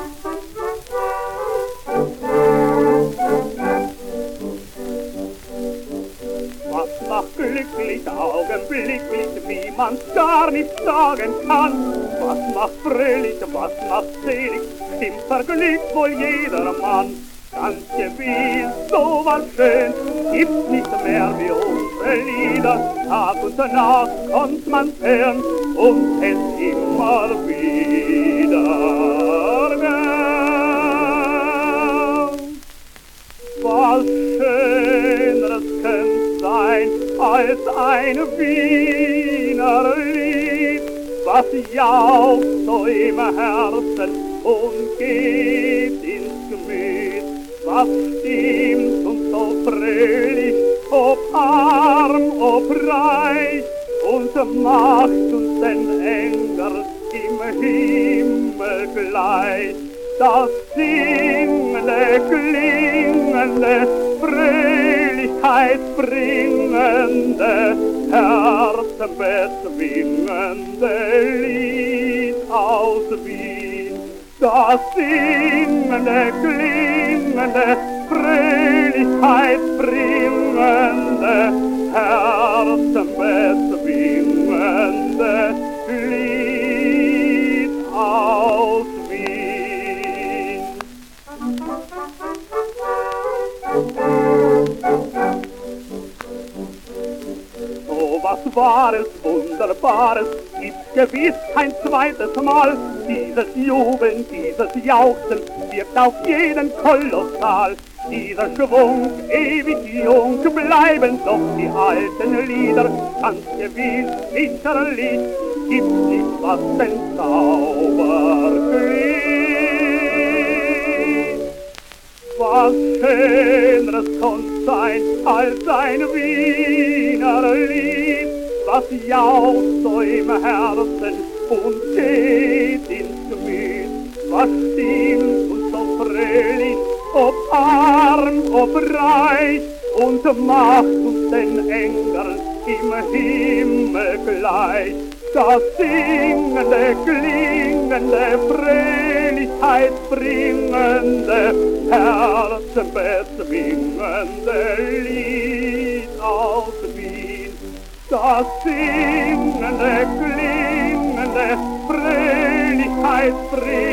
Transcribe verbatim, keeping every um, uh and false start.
Was macht glücklich augenblicklich, wie man's gar nicht sagen kann? Was macht fröhlich, was macht selig, stimmt vergnügt wohl jedermann. Ganz gewiss, so was schön, gibt's nicht mehr wie unsere Lieder. Tag und Nacht konnt man's hören und es immer wieder gern. Was Schöneres könnt sein als ein Wiener Lied, was jaucht so im Herzen und geht ins Gemüt. Was stimmt uns so fröhlich, ob arm, ob reich, und macht uns den Engel im Himmel gleich. Das singende, klingende, fröhlichkeitsbringende, herzenbezwingende Lied aus Wien. Das singende, klingende, fröhlichkeitsbringende, herzenbezwingende Lied aus Wien. So was Wahres, Wunderbares gibt's gewiss kein zweites Mal. Dieses Jubeln, dieses Jauchzen wirkt auf jeden kolossal. Dieser Schwung, ewig jung, bleiben doch die alten Lieder. Ganz gewiss, sicherlich, gibt's nicht, was den Zauber kriegt. Was Schöneres konnt sein als ein Wiener Lied, was jaucht so im Herzen und geht ins Gemüt. Was stimmt uns so fröhlich, ob arm, ob reich, und macht uns den Engeln im Himmel gleich. Das singende, klingende, fröhlichkeitsbringende, herzenbezwingende Lied aus Wien. Das singende, klingende, fröhlichkeitsbringende